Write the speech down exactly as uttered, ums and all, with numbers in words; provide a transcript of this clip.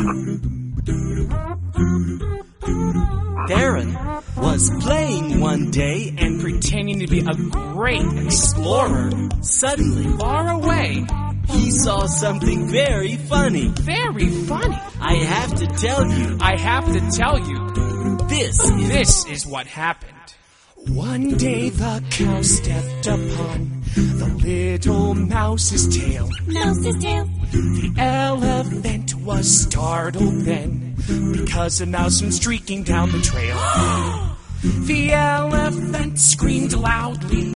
Darren was playing one day and pretending to be a great explorer. Suddenly, Far away. he saw something very funny. Very funny. I have to tell you, I have to tell you, this is this is what happened. One day the cow stepped upon the little mouse's tail. Mouse's tail. The elephant was startled then, because a mouse went streaking down the trail. The elephant screamed loudly.